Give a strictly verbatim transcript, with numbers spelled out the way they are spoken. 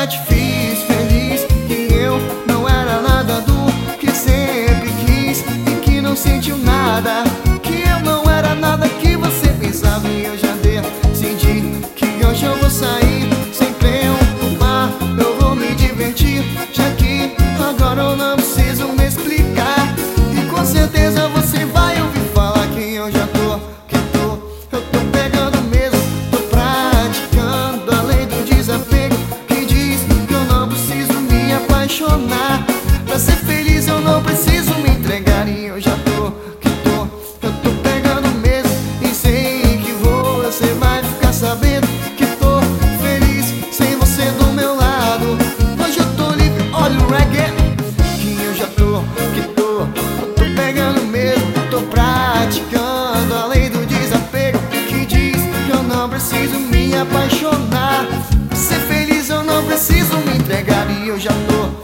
já te fiz feliz, que eu não era nada do que sempre quis e que não sentiu nada, que eu não era nada que você pensava. E eu já decidi que hoje eu vou sair sem preocupar, eu vou me divertir, já que agora eu não preciso me explicar. E com certeza você vai ouvir falar que eu já tô, que tô, eu tô pegando mesmo, tô praticando a lei do desapego, que diz que eu não preciso me apaixonar. Pra ser feliz eu não preciso me entregar. E eu já tô, que tô, eu tô pegando mesmo, e sei que você vai ficar sabendo que tô feliz sem você do meu lado. Hoje eu tô livre, olha o reggae, que eu já tô, que tô, eu tô pegando mesmo, tô praticando a lei do desapego, que diz que eu não preciso me apaixonar. Pra ser feliz eu não preciso me entregar. E eu já tô,